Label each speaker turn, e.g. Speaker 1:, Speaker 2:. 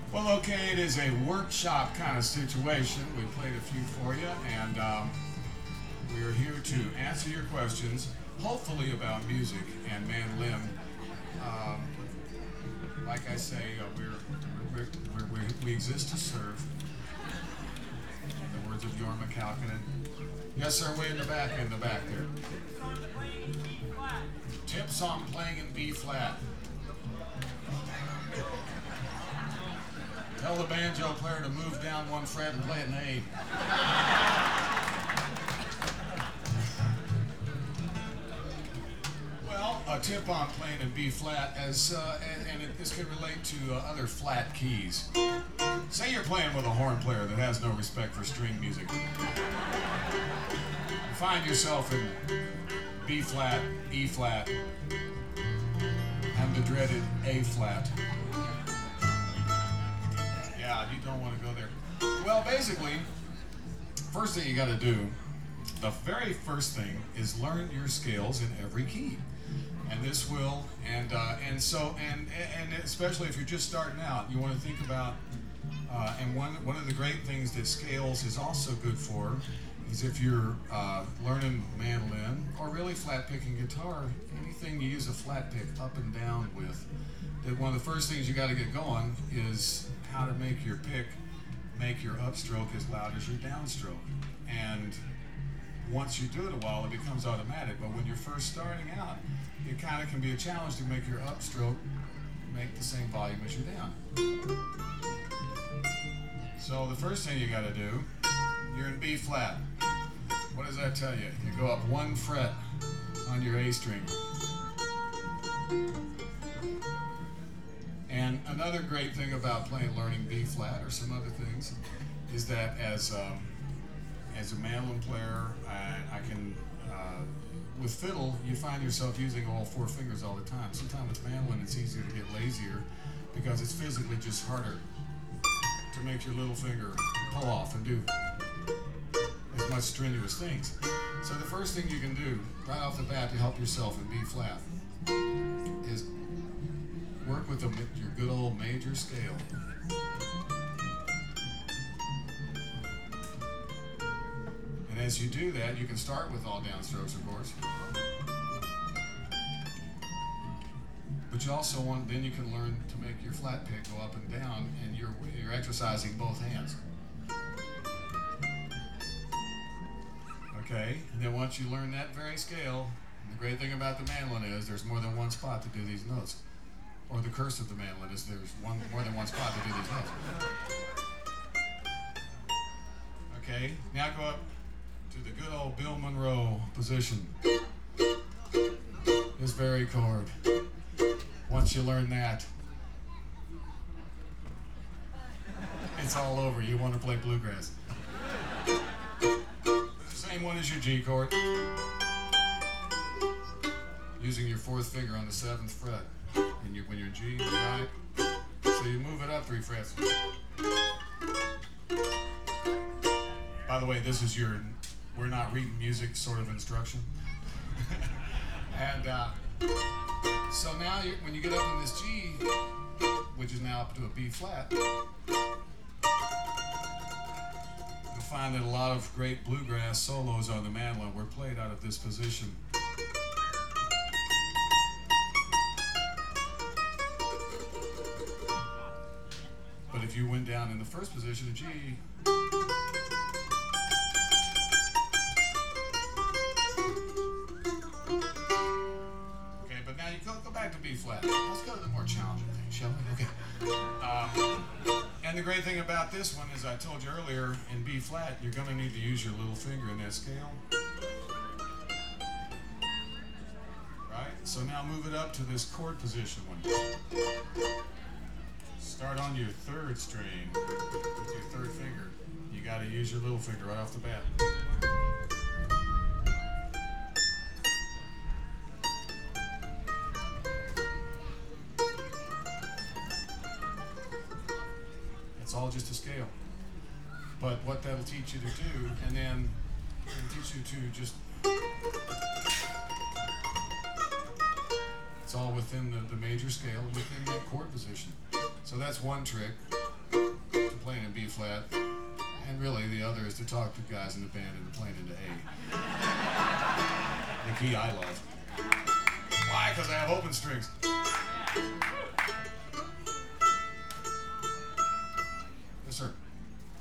Speaker 1: Well, okay, it is a workshop kind of situation. We played a few for you, and we are here to answer your questions, hopefully about music and mandolin. Um, like I say, we exist to serve. In the words of Jorma Kalkinen. Yes, sir, way in the back there. Tips on playing in B flat. Tell the banjo player to move down one fret and play an A. Well, a tip on playing in B flat, this can relate to other flat keys. Say you're playing with a horn player that has no respect for string music. You find yourself in B flat, E flat, and the dreaded A flat. Yeah, you don't want to go there. Well, basically, first thing you got to do, the very first thing is learn your scales in every key, and this will, and especially if you're just starting out, you want to think about, and one of the great things that scales is also good for is if you're learning mandolin or really flat picking guitar, anything you use a flat pick up and down with. That one of the first things you got to get going is how to make your pick make your upstroke as loud as your downstroke. And once you do it a while, it becomes automatic. But when you're first starting out, it kind of can be a challenge to make your upstroke make the same volume as your down. So the first thing you got to do, you're in B flat. What does that tell you? You go up one fret on your A string. And another great thing about learning B flat or some other things is that as a mandolin player, I can with fiddle you find yourself using all four fingers all the time. Sometimes with mandolin it's easier to get lazier because it's physically just harder to make your little finger pull off and do as much strenuous things. So the first thing you can do right off the bat to help yourself in B flat is work with your good old major scale. And as you do that, you can start with all downstrokes, of course. But you also then you can learn to make your flat pick go up and down, and you're exercising both hands. Okay, and then once you learn that very scale, the great thing about the mandolin is there's more than one spot to do these notes. Or the curse of the mandolin is there's more than one spot to do these notes. Okay, now go up to the good old Bill Monroe position. This very chord. Once you learn that, it's all over. You want to play bluegrass. Same one as your G chord. Using your fourth finger on the seventh fret. When you're G, right? So you move it up 3 frets. By the way, this is your we're not reading music sort of instruction. And so now when you get up in this G, which is now up to a B flat, you'll find that a lot of great bluegrass solos on the mandolin were played out of this position. But if you went down in the first position of G, okay, but now you go back to B flat. Let's go to the more challenging thing, shall we? Okay. And the great thing about this one, as I told you earlier, in B flat, you're going to need to use your little finger in that scale. Right? So now move it up to this chord position one. Start on your third string with your third finger. You got to use your little finger right off the bat. It's all just a scale. But what that'll teach you to do, and then it'll teach you to just It's all within the major scale, within that chord position. So that's one trick. playing in B flat, and really the other is to talk to guys in the band into playing into A. The key I love. Why? Because I have open strings.